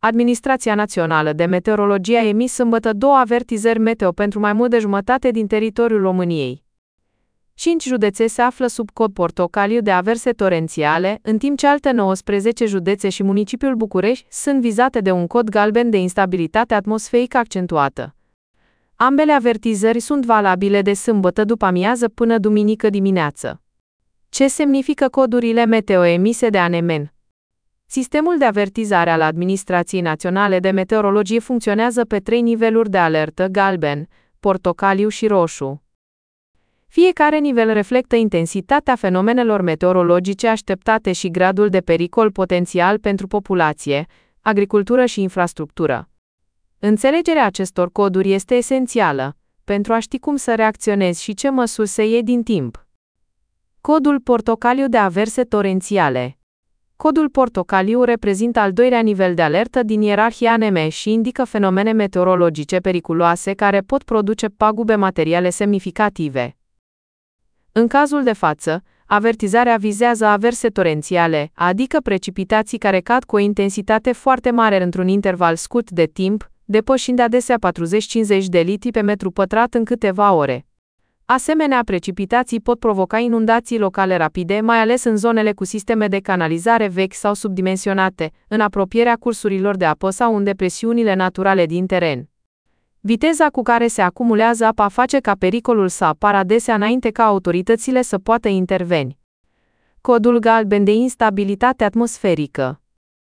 Administrația Națională de Meteorologie a emis sâmbătă 2 avertizări meteo pentru mai mult de jumătate din teritoriul României. 5 județe se află sub cod portocaliu de averse torențiale, în timp ce alte 19 județe și municipiul București sunt vizate de un cod galben de instabilitate atmosferică accentuată. Ambele avertizări sunt valabile de sâmbătă după amiază până duminică dimineață. Ce semnifică codurile meteo emise de ANMN? Sistemul de avertizare al Administrației Naționale de Meteorologie funcționează pe 3 niveluri de alertă: galben, portocaliu și roșu. Fiecare nivel reflectă intensitatea fenomenelor meteorologice așteptate și gradul de pericol potențial pentru populație, agricultură și infrastructură. Înțelegerea acestor coduri este esențială pentru a ști cum să reacționezi și ce măsuri să iei din timp. Codul portocaliu de averse torențiale. Codul portocaliu reprezintă al doilea nivel de alertă din ierarhia ANMN și indică fenomene meteorologice periculoase care pot produce pagube materiale semnificative. În cazul de față, avertizarea vizează averse torențiale, adică precipitații care cad cu o intensitate foarte mare într-un interval scurt de timp, depășind adesea 40-50 de litri pe metru pătrat în câteva ore. Asemenea, precipitații pot provoca inundații locale rapide, mai ales în zonele cu sisteme de canalizare vechi sau subdimensionate, în apropierea cursurilor de apă sau în depresiunile naturale din teren. Viteza cu care se acumulează apa face ca pericolul să apară adesea înainte ca autoritățile să poată interveni. Codul galben de instabilitate atmosferică.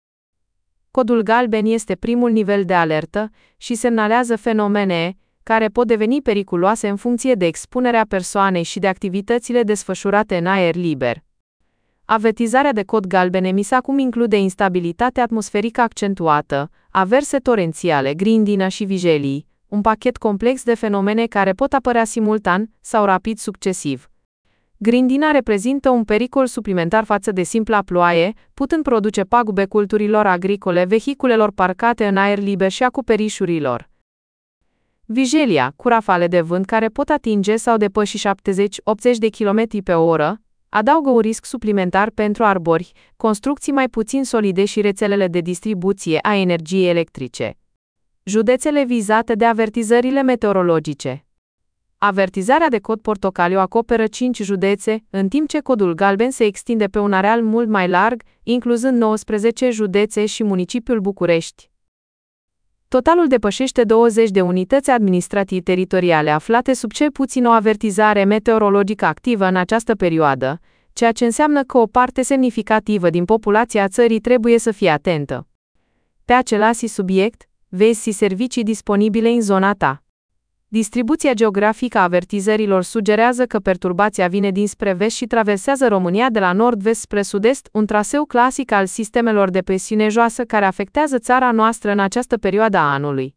Codul galben este primul nivel de alertă și semnalează fenomene care pot deveni periculoase în funcție de expunerea persoanei și de activitățile desfășurate în aer liber. Avertizarea de cod galben emisă acum include instabilitate atmosferică accentuată, averse torențiale, grindină și vijelii, un pachet complex de fenomene care pot apărea simultan sau rapid succesiv. Grindina reprezintă un pericol suplimentar față de simpla ploaie, putând produce pagube culturilor agricole, vehiculelor parcate în aer liber și acoperișurilor. Vijelia, cu rafale de vânt care pot atinge sau depăși 70-80 de km pe oră, adaugă un risc suplimentar pentru arbori, construcții mai puțin solide și rețelele de distribuție a energiei electrice. Județele vizate de avertizările meteorologice. Avertizarea de cod portocaliu acoperă 5 județe, în timp ce codul galben se extinde pe un areal mult mai larg, incluzând 19 județe și municipiul București. Totalul depășește 20 de unități administrative teritoriale aflate sub cel puțin o avertizare meteorologică activă în această perioadă, ceea ce înseamnă că o parte semnificativă din populația țării trebuie să fie atentă. Pe același subiect, vezi servicii disponibile în zona ta. Distribuția geografică a avertizărilor sugerează că perturbația vine dinspre vest și traversează România de la nord-vest spre sud-est, un traseu clasic al sistemelor de presiune joasă care afectează țara noastră în această perioadă a anului.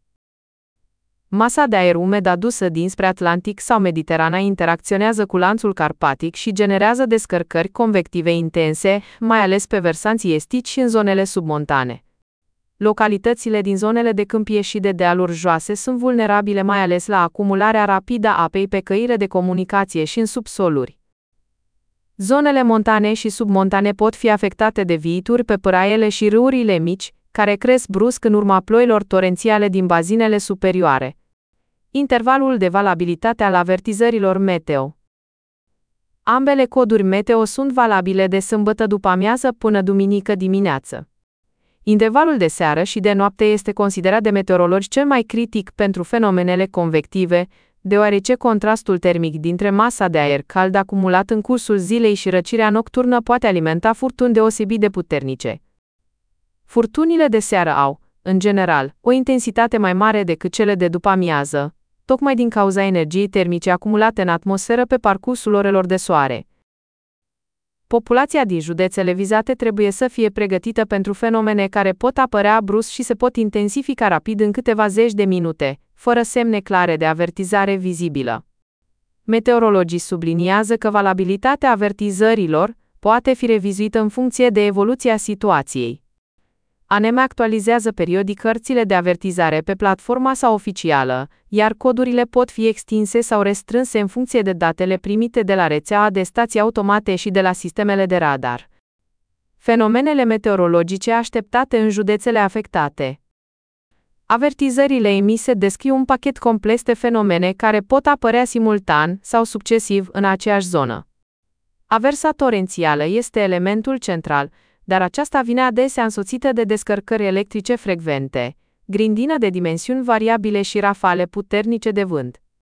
Masa de aer umed adusă dinspre Atlantic sau Mediterana interacționează cu lanțul carpatic și generează descărcări convective intense, mai ales pe versanții estici și în zonele submontane. Localitățile din zonele de câmpie și de dealuri joase sunt vulnerabile mai ales la acumularea rapidă a apei pe căile de comunicație și în subsoluri. Zonele montane și submontane pot fi afectate de viituri pe pâraiele și râurile mici, care cresc brusc în urma ploilor torențiale din bazinele superioare. Intervalul de valabilitate al avertizărilor meteo. Ambele coduri meteo sunt valabile de sâmbătă după amiază până duminică dimineață. Intervalul de seară și de noapte este considerat de meteorologi cel mai critic pentru fenomenele convective, deoarece contrastul termic dintre masa de aer cald acumulat în cursul zilei și răcirea nocturnă poate alimenta furtuni deosebit de puternice. Furtunile de seară au, în general, o intensitate mai mare decât cele de după amiază, tocmai din cauza energiei termice acumulate în atmosferă pe parcursul orelor de soare. Populația din județele vizate trebuie să fie pregătită pentru fenomene care pot apărea brusc și se pot intensifica rapid în câteva zeci de minute, fără semne clare de avertizare vizibilă. Meteorologii subliniază că valabilitatea avertizărilor poate fi revizuită în funcție de evoluția situației. ANMN actualizează periodic cărțile de avertizare pe platforma sa oficială, iar codurile pot fi extinse sau restrânse în funcție de datele primite de la rețeaua de stații automate și de la sistemele de radar. Fenomenele meteorologice așteptate în județele afectate. Avertizările emise descriu un pachet complex de fenomene care pot apărea simultan sau succesiv în aceeași zonă. Aversa torențială este elementul central, dar aceasta vine adesea însoțită de descărcări electrice frecvente, grindină de dimensiuni variabile și rafale puternice de vânt.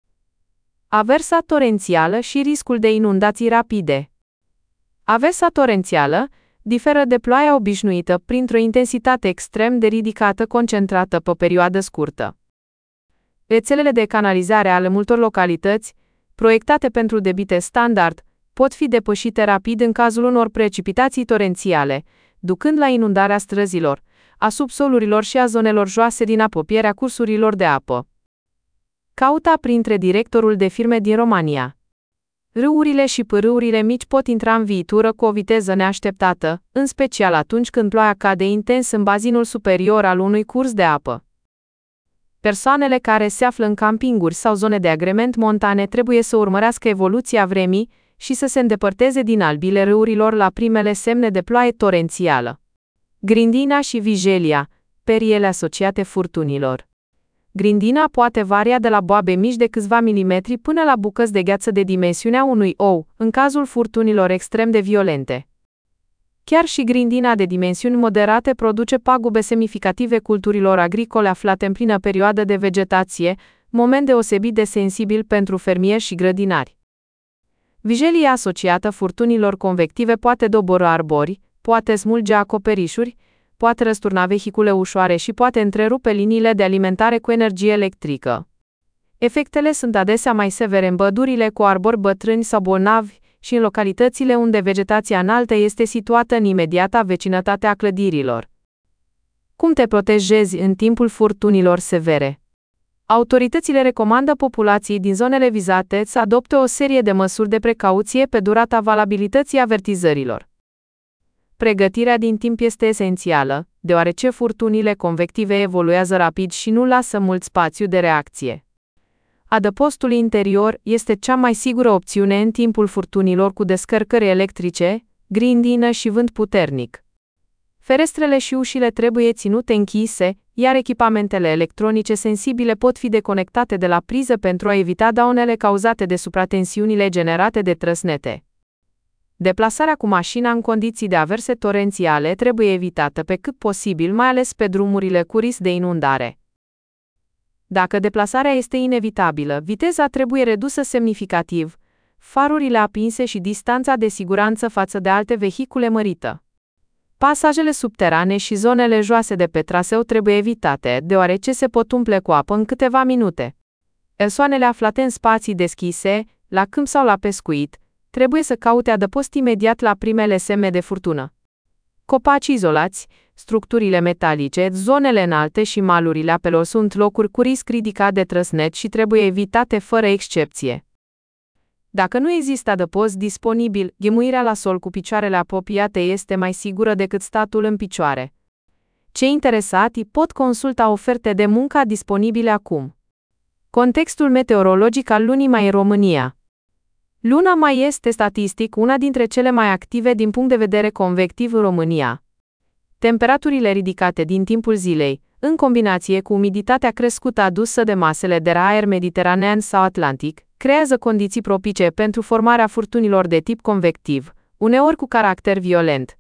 Aversa torențială și riscul de inundații rapide. Aversa torențială diferă de ploaia obișnuită printr-o intensitate extrem de ridicată concentrată pe o perioadă scurtă. Rețelele de canalizare ale multor localități, proiectate pentru debite standard, pot fi depășite rapid în cazul unor precipitații torențiale, ducând la inundarea străzilor, a subsolurilor și a zonelor joase din apropierea cursurilor de apă. Cauta printre directorul de firme din România. Râurile și pârâurile mici pot intra în viitură cu o viteză neașteptată, în special atunci când ploaia cade intens în bazinul superior al unui curs de apă. Persoanele care se află în campinguri sau zone de agrement montane trebuie să urmărească evoluția vremii și să se îndepărteze din albile râurilor la primele semne de ploaie torențială. Grindina și vijelia, periele asociate furtunilor. Grindina poate varia de la boabe mici de câțiva milimetri până la bucăți de gheață de dimensiunea unui ou, în cazul furtunilor extrem de violente. Chiar și grindina de dimensiuni moderate produce pagube semnificative culturilor agricole aflate în plină perioadă de vegetație, moment deosebit de sensibil pentru fermieri și grădinari. Vijelia asociată furtunilor convective poate doborî arbori, poate smulge acoperișuri, poate răsturna vehicule ușoare și poate întrerupe liniile de alimentare cu energie electrică. Efectele sunt adesea mai severe în pădurile cu arbori bătrâni sau bolnavi și în localitățile unde vegetația înaltă este situată în imediata vecinătate a clădirilor. Cum te protejezi în timpul furtunilor severe? Autoritățile recomandă populației din zonele vizate să adopte o serie de măsuri de precauție pe durata valabilității avertizărilor. Pregătirea din timp este esențială, deoarece furtunile convective evoluează rapid și nu lasă mult spațiu de reacție. Adăpostul interior este cea mai sigură opțiune în timpul furtunilor cu descărcări electrice, grindină și vânt puternic. Ferestrele și ușile trebuie ținute închise, iar echipamentele electronice sensibile pot fi deconectate de la priză pentru a evita daunele cauzate de supratensiunile generate de trăsnete. Deplasarea cu mașina în condiții de averse torențiale trebuie evitată pe cât posibil, mai ales pe drumurile cu risc de inundare. Dacă deplasarea este inevitabilă, viteza trebuie redusă semnificativ, farurile aprinse și distanța de siguranță față de alte vehicule mărită. Pasajele subterane și zonele joase de pe traseu trebuie evitate, deoarece se pot umple cu apă în câteva minute. Persoanele aflate în spații deschise, la câmp sau la pescuit, trebuie să caute adăpost imediat la primele semne de furtună. Copaci izolați, structurile metalice, zonele înalte și malurile apelor sunt locuri cu risc ridicat de trăsnet și trebuie evitate fără excepție. Dacă nu există adăpost disponibil, ghemuirea la sol cu picioarele apropiate este mai sigură decât statul în picioare. Cei interesati pot consulta oferte de muncă disponibile acum. Contextul meteorologic al lunii mai în România. Luna mai este statistic una dintre cele mai active din punct de vedere convectiv în România. Temperaturile ridicate din timpul zilei, în combinație cu umiditatea crescută adusă de masele de aer mediteranean sau atlantic, creează condiții propice pentru formarea furtunilor de tip convectiv, uneori cu caracter violent.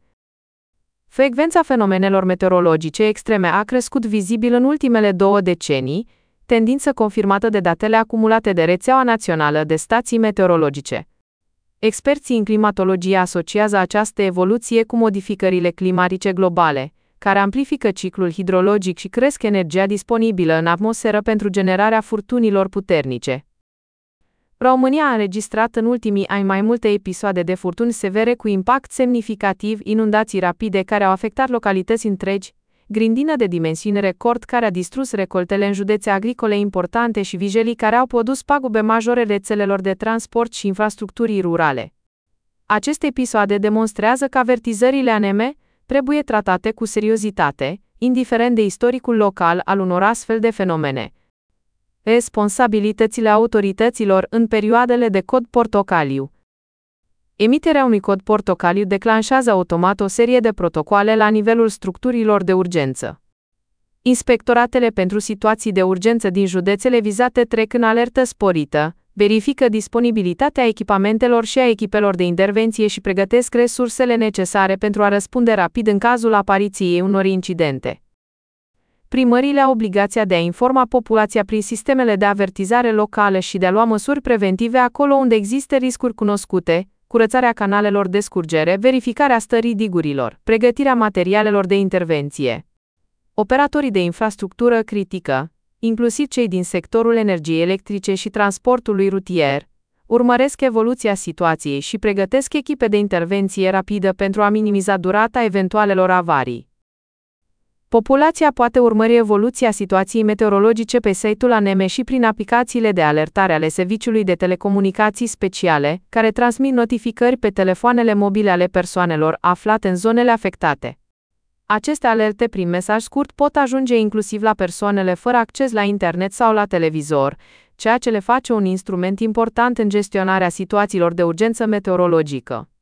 Frecvența fenomenelor meteorologice extreme a crescut vizibil în ultimele 2 decenii, tendință confirmată de datele acumulate de Rețeaua Națională de Stații Meteorologice. Experții în climatologie asociază această evoluție cu modificările climatice globale, care amplifică ciclul hidrologic și cresc energia disponibilă în atmosferă pentru generarea furtunilor puternice. România a înregistrat în ultimii ani mai multe episoade de furtuni severe cu impact semnificativ, inundații rapide care au afectat localități întregi, grindină de dimensiuni record care a distrus recoltele în județe agricole importante și vijelii care au produs pagube majore rețelelor de transport și infrastructurii rurale. Aceste episoade demonstrează că avertizările ANM trebuie tratate cu seriozitate, indiferent de istoricul local al unor astfel de fenomene. Responsabilitățile autorităților în perioadele de cod portocaliu. Emiterea unui cod portocaliu declanșează automat o serie de protocoale la nivelul structurilor de urgență. Inspectoratele pentru situații de urgență din județele vizate trec în alertă sporită, verifică disponibilitatea echipamentelor și a echipelor de intervenție și pregătesc resursele necesare pentru a răspunde rapid în cazul apariției unor incidente. Primăriile au obligația de a informa populația prin sistemele de avertizare locale și de a lua măsuri preventive acolo unde există riscuri cunoscute, curățarea canalelor de scurgere, verificarea stării digurilor, pregătirea materialelor de intervenție. Operatorii de infrastructură critică, inclusiv cei din sectorul energiei electrice și transportului rutier, urmăresc evoluția situației și pregătesc echipe de intervenție rapidă pentru a minimiza durata eventualelor avarii. Populația poate urmări evoluția situației meteorologice pe site-ul ANME și prin aplicațiile de alertare ale Serviciului de Telecomunicații Speciale, care transmit notificări pe telefoanele mobile ale persoanelor aflate în zonele afectate. Aceste alerte prin mesaj scurt pot ajunge inclusiv la persoanele fără acces la internet sau la televizor, ceea ce le face un instrument important în gestionarea situațiilor de urgență meteorologică.